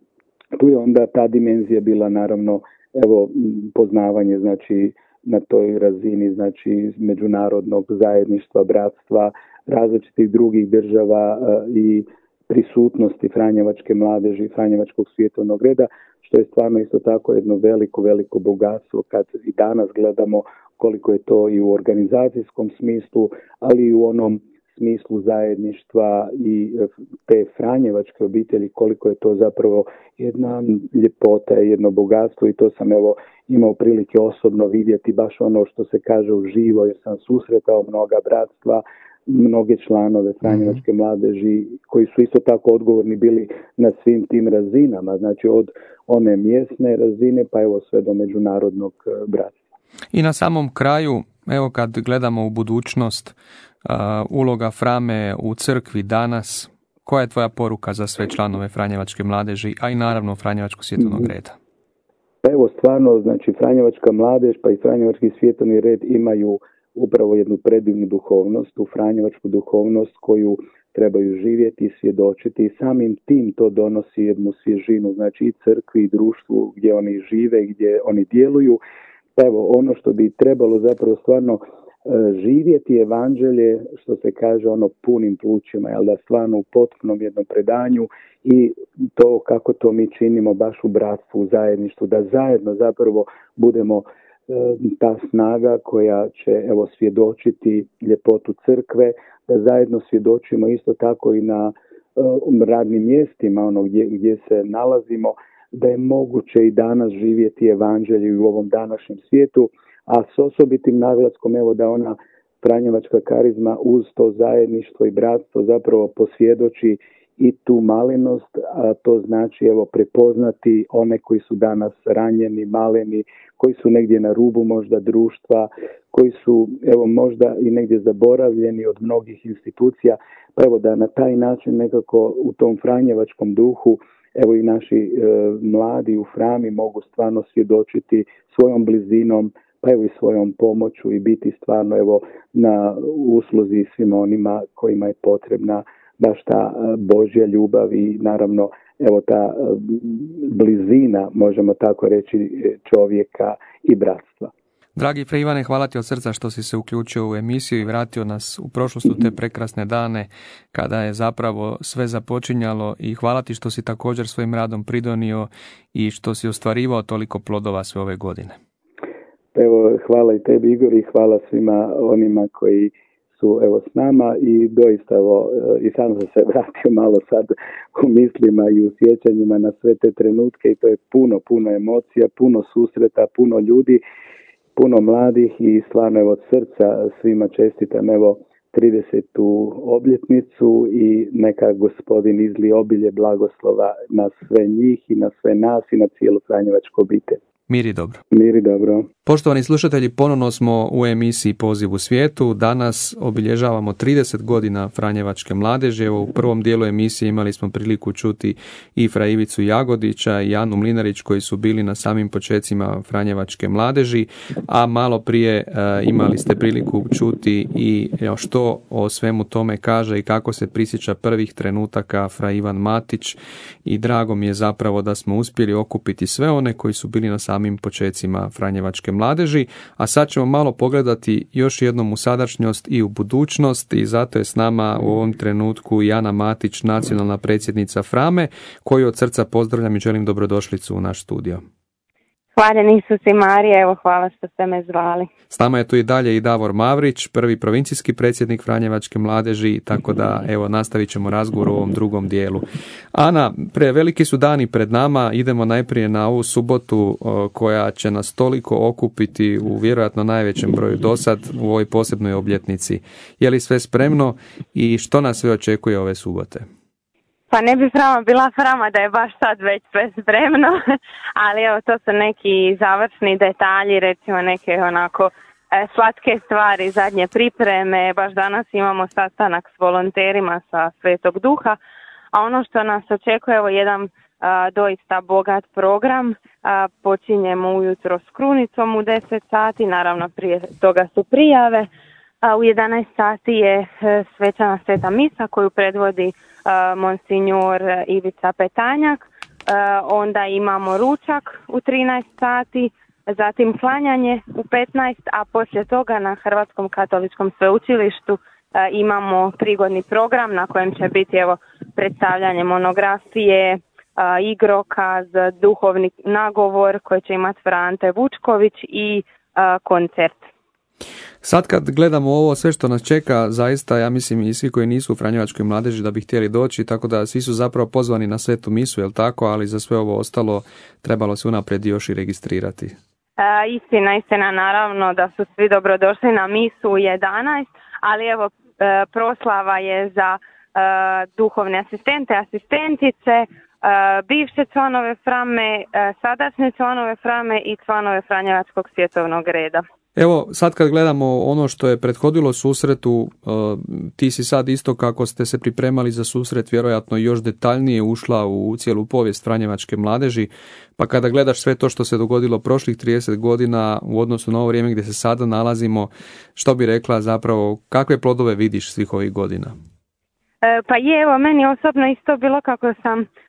tu je onda ta dimenzija bila naravno evo poznavanje znači na toj razini znači međunarodnog zajedništva, bratstva, različitih drugih država i prisutnosti franjevačke mladeži, franjevačkog svjetovnog reda, što je stvarno isto tako jedno veliko, veliko bogatstvo kad i danas gledamo koliko je to i u organizacijskom smislu, ali i u onom smislu zajedništva i te franjevačke obitelji, koliko je to zapravo jedna ljepota, jedno bogatstvo i to sam evo imao prilike osobno vidjeti baš ono što se kaže uživo jer sam susretao mnoga bratstva, mnoge članove franjevačke mladeži koji su isto tako odgovorni bili na svim tim razinama, znači od one mjesne razine pa evo sve do međunarodnog bratstva. I na samom kraju, evo kad gledamo u budućnost, uh, uloga Frame u crkvi danas, koja je tvoja poruka za sve članove franjevačke mladeži, a i naravno franjevačkog svjetovnog reda? Pa evo stvarno, znači franjevačka mladež pa i franjevački svjetovni red imaju upravo jednu predivnu duhovnost, tu franjevačku duhovnost koju trebaju živjeti i svjedočiti i samim tim to donosi jednu svježinu, znači i crkvi i društvu gdje oni žive, gdje oni djeluju. Evo, ono što bi trebalo zapravo stvarno živjeti evanđelje, što se kaže ono punim plućima, jel da stvarno u potpunom jednom predanju i to kako to mi činimo baš u bratstvu, u zajedništvu, da zajedno zapravo budemo ta snaga koja će evo svjedočiti ljepotu crkve, da zajedno svjedočimo isto tako i na um, radnim mjestima, ono gdje, gdje se nalazimo, da je moguće i danas živjeti evanđelje u ovom današnjem svijetu, a s osobitim naglaskom evo da ona franjevačka karizma uz to zajedništvo i bratstvo zapravo posvjedoči i tu malenost, a to znači evo prepoznati one koji su danas ranjeni, maleni, koji su negdje na rubu možda društva, koji su evo možda i negdje zaboravljeni od mnogih institucija, pa evo da na taj način nekako u tom franjevačkom duhu evo i naši e, mladi u Frami mogu stvarno svjedočiti svojom blizinom, pa evo i svojom pomoću i biti stvarno evo na usluzi svima onima kojima je potrebna baš ta Božja ljubav i naravno evo ta blizina, možemo tako reći, čovjeka i bratstva. Dragi Fra Ivane, hvala ti od srca što si se uključio u emisiju i vratio nas u prošlost u te prekrasne dane kada je zapravo sve započinjalo i hvala ti što si također svojim radom pridonio i što si ostvarivao toliko plodova sve ove godine. Evo, hvala i tebi Igor i hvala svima onima koji su evo s nama i doista evo i sam sam se vratio malo sad u mislima i u sjećanjima na sve te trenutke i to je puno, puno emocija, puno susreta, puno ljudi, puno mladih i stvarno evo od srca svima čestitam evo tridesetu obljetnicu i neka Gospodin izli obilje blagoslova na sve njih i na sve nas i na cijelu franjevačku obitelj. Mir i dobro. Mir i dobro. Poštovani slušatelji, ponovno smo u emisiji Poziv u svijetu. Danas obilježavamo trideset godina franjevačke mladeži. Evo, u prvom dijelu emisije imali smo priliku čuti i Fra Ivicu Jagodića i Anu Mlinarić koji su bili na samim počecima franjevačke mladeži, a malo prije e, imali ste priliku čuti i što o svemu tome kaže i kako se prisjeća prvih trenutaka Fra Ivan Matić i drago mi je zapravo da smo uspjeli okupiti sve one koji su bili na samim počecima franjevačke mladeži, a sad ćemo malo pogledati još jednom u sadašnjost i u budućnost i zato je s nama u ovom trenutku Jana Matić, nacionalna predsjednica Frame, koju od srca pozdravljam i želim dobrodošlicu u naš studio. Hvala Isus i Marija, evo hvala što ste me zvali. S nama je tu i dalje i Davor Mavrić, prvi provincijski predsjednik franjevačke mladeži, tako da evo nastavit ćemo razgovor u ovom drugom dijelu. Ana, pre veliki su dani pred nama, idemo najprije na ovu subotu o, koja će nas toliko okupiti u vjerojatno najvećem broju dosad u ovoj posebnoj obljetnici. Je li sve spremno i što nas sve očekuje ove subote? Pa ne bi Frama bila Frama da je baš sad već sve spremno, ali evo to su neki završni detalji, recimo neke onako e, slatke stvari, zadnje pripreme, baš danas imamo sastanak s volonterima sa Svetog Duha, a ono što nas očekuje evo jedan a, doista bogat program, a, počinjemo ujutro s krunicom u deset sati, naravno prije toga su prijave. A u jedanaest sati je e, svečana sveta misa koju predvodi e, monsignor Ivica Petanjak. onda imamo ručak u trinaest sati, zatim klanjanje u petnaest, a poslije toga na Hrvatskom katoličkom sveučilištu imamo prigodni program na kojem će biti evo predstavljanje monografije, igrokaz, duhovni nagovor koji će imati Frante Vučković i koncert. Sad kad gledamo ovo sve što nas čeka, zaista ja mislim i svi koji nisu u Franjevačkoj mladeži da bi htjeli doći, tako da svi su zapravo pozvani na svetu misu, jel tako, ali za sve ovo ostalo trebalo se unaprijed još i registrirati. E, istina, istina, naravno da su svi dobrodošli na misu u jedanaest, ali evo e, proslava je za e, duhovne asistente, asistentice, e, bivše članove Frame, e, sadašnje članove Frame i članove Franjevačkog svjetovnog reda. Evo, sad kad gledamo ono što je prethodilo susretu, ti si sad isto kako ste se pripremali za susret vjerojatno još detaljnije ušla u cijelu povijest Franjevačke mladeži, pa kada gledaš sve to što se dogodilo prošlih trideset godina u odnosu na ovo vrijeme gdje se sada nalazimo, što bi rekla zapravo, kakve plodove vidiš svih ovih godina? E, pa je, evo, meni osobno isto bilo kako sam uh,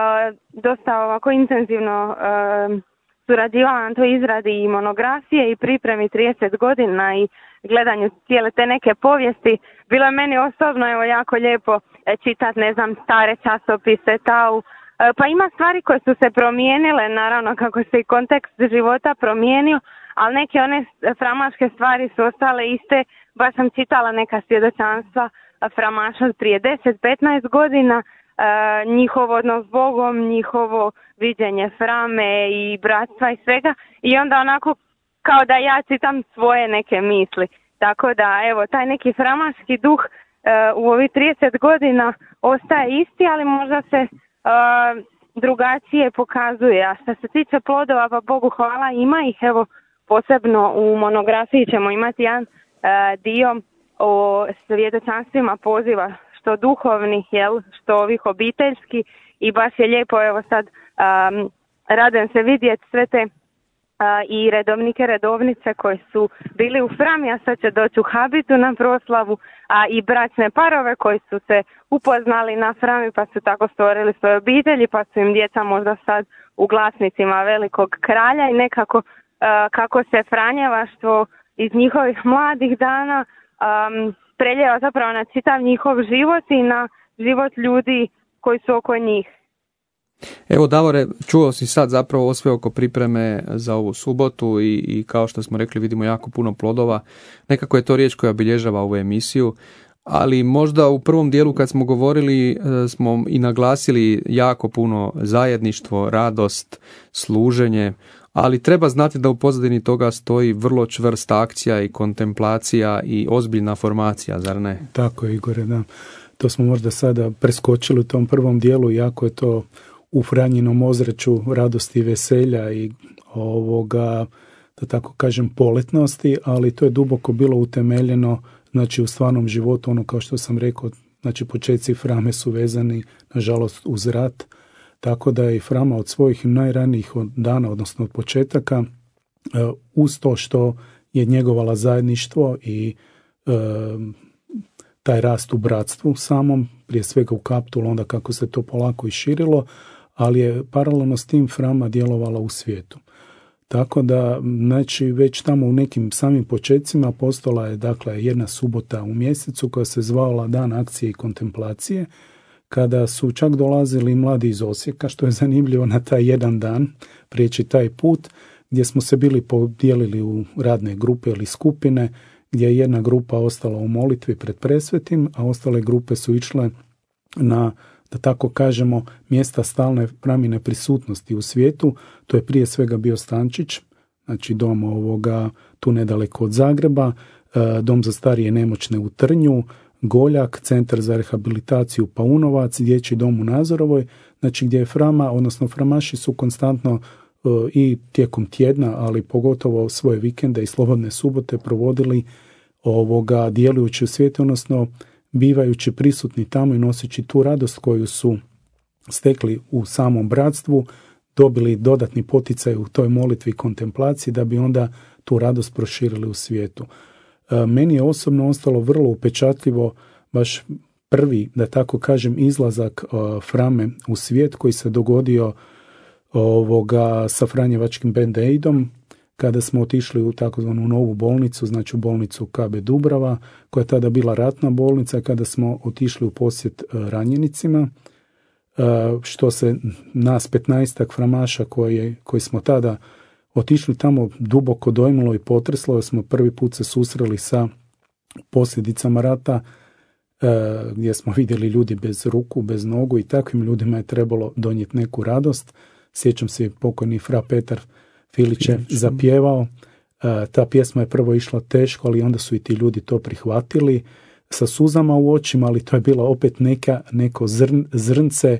dosta ovako intenzivno uh, surađivala na toj izradi i monografije i pripremi trideset godina i gledanju cijele te neke povijesti. Bilo je meni osobno evo jako lijepo čitati, ne znam, stare časopise, tau. Pa ima stvari koje su se promijenile, naravno kako se i kontekst života promijenio, ali neke one framaške stvari su ostale iste. Baš sam čitala neka svjedočanstva framaša prije deset petnaest godina, Uh, njihov odnos s Bogom, njihovo viđenje Frame i bratstva i svega, i onda onako kao da ja čitam svoje neke misli. Tako da evo taj neki framaški duh uh, u ovih trideset godina ostaje isti, ali možda se uh, drugačije pokazuje. A što se tiče plodova, pa Bogu hvala, ima ih. Evo posebno u monografiji ćemo imati jedan uh, dio o svjedočanstvima poziva, što duhovnih, jel, što ovih obiteljski, i baš je lijepo, evo sad um, radujem se vidjeti sve te uh, i redovnike, redovnice koji su bili u Frami, a sad će doći u Habitu na proslavu, a i bračne parove koji su se upoznali na Frami pa su tako stvorili svoje obitelji, pa su im djeca možda sad u glasnicima Velikog kralja, i nekako uh, kako se franjevaštvo iz njihovih mladih dana um, preljeva zapravo na čitav njihov život i na život ljudi koji su oko njih. Evo Davore, čuo si sad zapravo sve oko pripreme za ovu subotu i, i kao što smo rekli vidimo jako puno plodova. Nekako je to riječ koja obilježava ovu emisiju, ali možda u prvom dijelu kad smo govorili smo i naglasili jako puno zajedništvo, radost, služenje, ali treba znati da u pozadini toga stoji vrlo čvrsta akcija i kontemplacija i ozbiljna formacija, zar ne? Tako je, Igore, da. To smo možda sada preskočili u tom prvom dijelu, jako je to u Franjinom ozračju radosti i veselja i ovoga, da tako kažem, poletnosti, ali to je duboko bilo utemeljeno, znači u stvarnom životu, ono kao što sam rekao, znači početci Frame su vezani, nažalost, uz rat, tako da je i Frama od svojih najranijih dana, odnosno od početaka, uz to što je njegovala zajedništvo i e, taj rast u bratstvu samom, prije svega u Kaptolu, onda kako se to polako i širilo, ali je paralelno s tim Frama djelovala u svijetu. Tako da, znači, već tamo u nekim samim početcima postala je, dakle, jedna subota u mjesecu koja se zvala Dan akcije i kontemplacije, kada su čak dolazili mladi iz Osijeka, što je zanimljivo, na taj jedan dan prijeći taj put, gdje smo se bili podijelili u radne grupe ili skupine, gdje je jedna grupa ostala u molitvi pred presvetim, a ostale grupe su išle na, da tako kažemo, mjesta stalne Framine prisutnosti u svijetu. To je prije svega bio Stančić, znači dom ovoga tu nedaleko od Zagreba, dom za starije nemoćne u Trnju, Goljak, centar za rehabilitaciju Paunovac, dječji dom u Nazorovoj, znači gdje je Frama, odnosno framaši su konstantno i tijekom tjedna, ali pogotovo svoje vikende i slobodne subote provodili ovoga djelujući u svijetu, odnosno bivajući prisutni tamo i noseći tu radost koju su stekli u samom bratstvu, dobili dodatni poticaj u toj molitvi i kontemplaciji da bi onda tu radost proširili u svijetu. Meni je osobno ostalo vrlo upečatljivo baš prvi, da tako kažem, izlazak Frame u svijet koji se dogodio ovoga, sa Franjevačkim Band Aidom, kada smo otišli u takozvanu novu bolnicu, znači u bolnicu K B Dubrava, koja je tada bila ratna bolnica, kada smo otišli u posjet ranjenicima, što se nas petnaestak framaša koji, koji smo tada otišli tamo duboko dojmilo i potreslo, jer smo prvi put se susreli sa posljedicama rata, gdje smo vidjeli ljudi bez ruku, bez nogu i takvim ljudima je trebalo donijeti neku radost. Sjećam se, pokojni fra Petar Filić je zapjevao. Ta pjesma je prvo išla teško, ali onda su i ti ljudi to prihvatili sa suzama u očima, ali to je bila opet neka, neko zrn, zrnce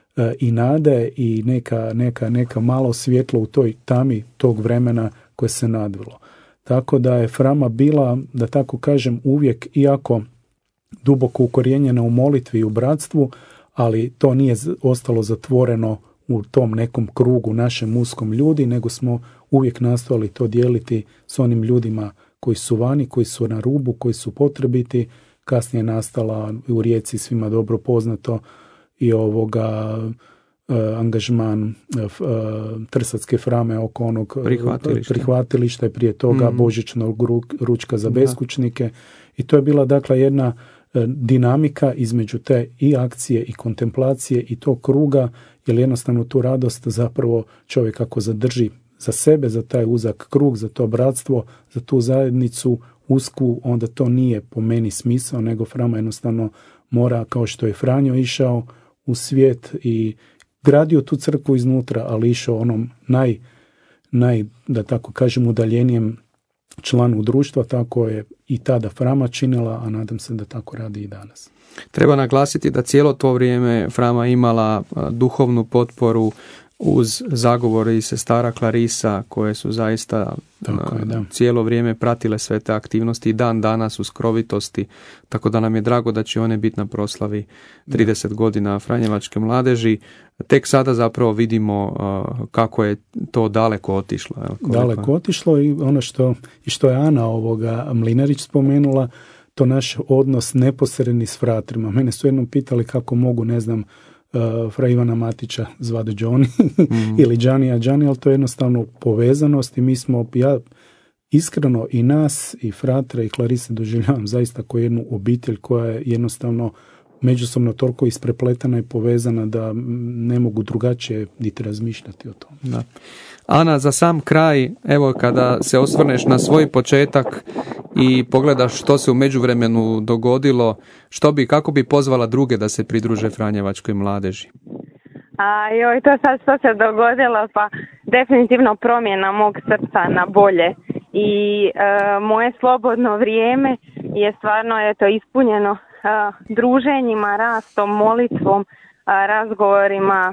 i nade i neka, neka, neka malo svjetlo u toj tami tog vremena koje se nadvilo. Tako da je Frama bila, da tako kažem, uvijek, iako duboko ukorijenjena u molitvi i u bratstvu, ali to nije ostalo zatvoreno u tom nekom krugu našem uskom ljudi, nego smo uvijek nastojali to dijeliti s onim ljudima koji su vani, koji su na rubu, koji su potrebiti. Kasnije je nastala u Rijeci svima dobro poznato i ovoga uh, angažman uh, Trsatske Frame oko onog prihvatilišta, prihvatilišta i prije toga mm. božićnog ručka za beskućnike. Da. I to je bila dakle jedna uh, dinamika između te i akcije i kontemplacije i tog kruga, jer jednostavno tu radost zapravo čovjek ako zadrži za sebe, za taj uzak krug, za to bratstvo, za tu zajednicu usku, onda to nije po meni smisao, nego Frama jednostavno mora, kao što je Franjo išao u svijet i gradio tu crkvu iznutra, ali išao onom naj, naj, da tako kažem, udaljenijem članu društva, tako je i tada Frama činila, a nadam se da tako radi i danas. Treba naglasiti da cijelo to vrijeme Frama imala duhovnu potporu uz zagovore i sestara Klarisa, koje su zaista tako je, da. cijelo vrijeme pratile sve te aktivnosti i dan danas u skrovitosti, tako da nam je drago da će one biti na proslavi trideset da. godina Franjevačke mladeži. Tek sada zapravo vidimo uh, kako je to daleko otišlo. Koliko... Daleko otišlo i ono što, i što je Ana ovoga Mlinarić spomenula, to naš odnos neposredni s fratrima. Mene su jednom pitali kako mogu, ne znam, Uh, fra Ivana Matića zvade Johnny mm. ili Džanija Džani, ali to je jednostavno povezanost i mi smo, ja iskreno i nas i fratre i Klarise doživljavam zaista kao jednu obitelj koja je jednostavno međusobno toliko isprepletana i povezana da ne mogu drugačije niti razmišljati o tome. Da. Ana, za sam kraj, evo kada se osvrneš na svoj početak i pogledaš što se u međuvremenu dogodilo, što bi, kako bi pozvala druge da se pridruže Franjevačkoj mladeži? A joj, to sad što se dogodilo, pa definitivno promjena mog srca na bolje. I e, moje slobodno vrijeme je stvarno eto, ispunjeno e, druženjima, rastom, molitvom, e, razgovorima, e,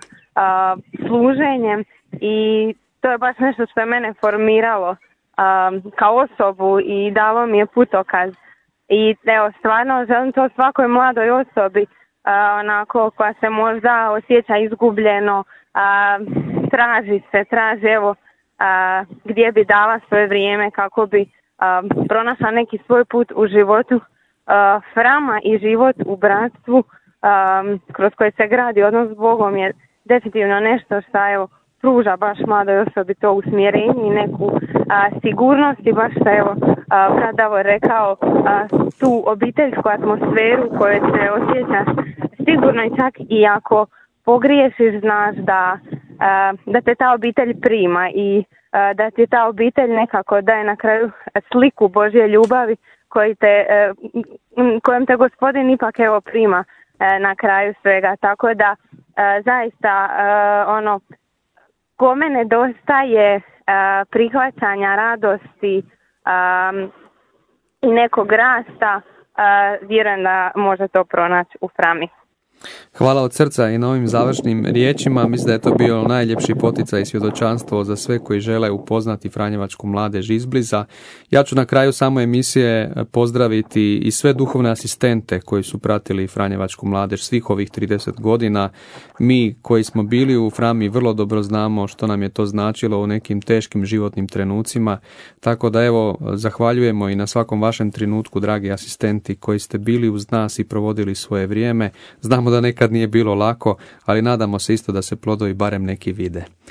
služenjem i to je baš nešto što je mene formiralo um, kao osobu i dalo mi je putokaz. I evo, stvarno želim to svakoj mladoj osobi, uh, onako, koja se možda osjeća izgubljeno, uh, traži se, traži evo, uh, gdje bi dala svoje vrijeme kako bi uh, pronašla neki svoj put u životu. Uh, Frama i život u bratstvu um, kroz koje se gradi odnos s Bogom je definitivno nešto što evo, pruža baš mladoj osobi to usmjerenje i neku a, sigurnost i baš što evo brat Davor rekao a, tu obiteljsku atmosferu koju se osjećaš sigurno i čak i ako pogriješiš znaš da, a, da te ta obitelj prima i a, da ti ta obitelj nekako daje na kraju sliku Božje ljubavi koji te, a, kojom te Gospodin ipak evo prima a, na kraju svega, tako da a, zaista a, ono kome nedostaje uh, prihvaćanja, radosti um, i nekog rasta, uh, vjerujem da može to pronaći u Frami. Hvala od srca i na ovim završnim riječima. Mislim da je to bio najljepši poticaj i svjedočanstvo za sve koji žele upoznati Franjevačku mladež izbliza. Ja ću na kraju samo emisije pozdraviti i sve duhovne asistente koji su pratili Franjevačku mladež svih ovih trideset godina. Mi koji smo bili u Frami vrlo dobro znamo što nam je to značilo u nekim teškim životnim trenucima. Tako da evo, zahvaljujemo i na svakom vašem trenutku, dragi asistenti, koji ste bili uz nas i provodili svoje vrijeme. Znamo da nekad nije bilo lako, ali nadamo se isto da se plodovi barem neki vide.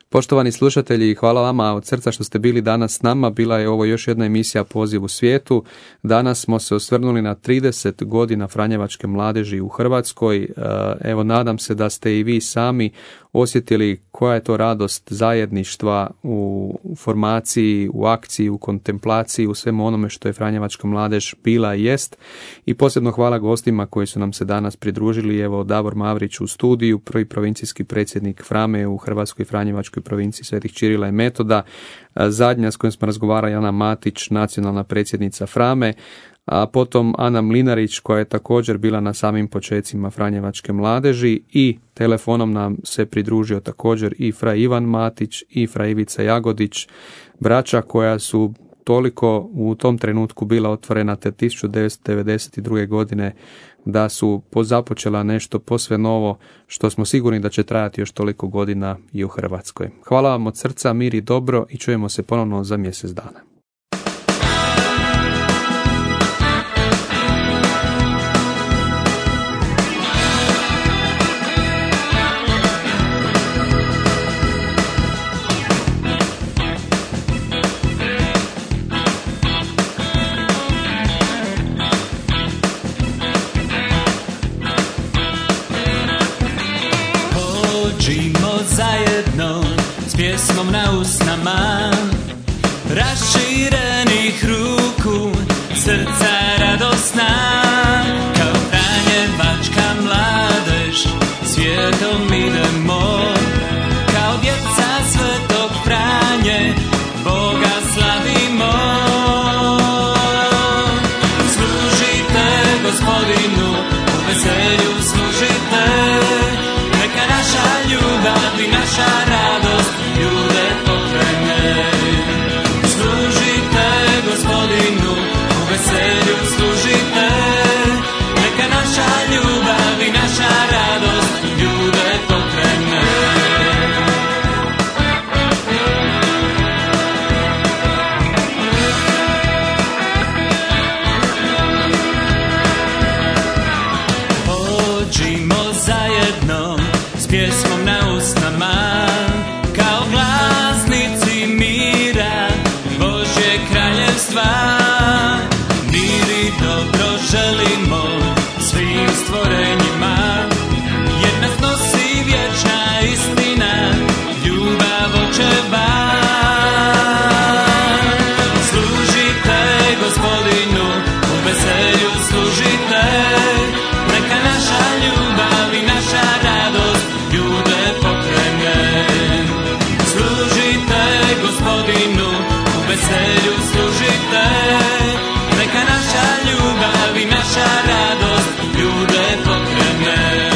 Poštovani slušatelji, hvala vama od srca što ste bili danas s nama. Bila je ovo još jedna emisija Poziv u svijetu. Danas smo se osvrnuli na trideset godina franjevačke mladeži u Hrvatskoj. Evo, nadam se da ste i vi sami osjetili koja je to radost zajedništva u formaciji, u akciji, u kontemplaciji, u svemu onome što je franjevačka mladež bila i jest. I posebno hvala gostima koji su nam se danas pridružili. Evo, Davor Mavrić u studiju, prvi provincijski predsjednik Frame u Hrvatskoj franjevačkoj provinciji Svetih Čirila i Metoda. Zadnja s kojom smo razgovarali, Ana Matić, nacionalna predsjednica Frame, a potom Ana Mlinarić koja je također bila na samim počecima franjevačke mladeži, i telefonom nam se pridružio također i fra Ivan Matić i fra Ivica Jagodić, braća koja su toliko u tom trenutku bila otvorena te tisuću devetsto devedeset druge. godine da su započela nešto posve novo što smo sigurni da će trajati još toliko godina i u Hrvatskoj. Hvala vam od srca, mir i dobro, i čujemo se ponovno za mjesec dana. Zajedno s pjesmom na usnama, raširenih ruku, srca radosna, kao franjevačka mladež, svijetom idemo, kao djeca Svetog Franje, Boga slavimo. Služite Gospodinu, u veselju služite, neka naša ljubav i naša radost ljude pokrene. Služite Gospodinu, u veselju služite, neka naša ljubav i naša radost ljude pokrene. Pođimo zajedno s pjesmom na usnama, kao glasnici mira, Božje kraljevstva. Mir i dobro želimo svim stvorenjima, jer nas nosi vječna istina, ljubav očeva. Služite Gospodinu, u veselju služite, neka naša ljubav i naša radost ljude pokrene. Služite Gospodinu, u veselju služite, neka naša ljubav i naša radost ljude pokrene.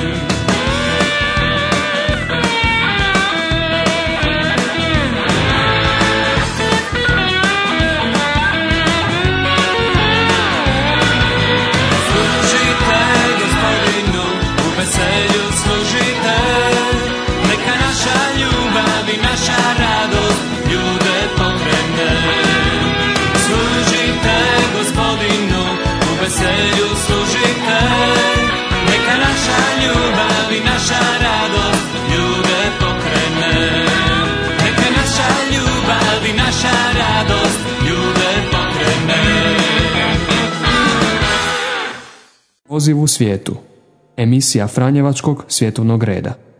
Služite Gospodinu, u veselju služite, neka naša ljubav i naša radost ljude pokrene. Služite Gospodinu, u veselju služite, neka naša ljubav i naša radost ljude pokrene. Neka naša ljubav i naša radost ljude pokrene. Poziv u svijetu. Emisija Franjevačkog svjetovnog reda.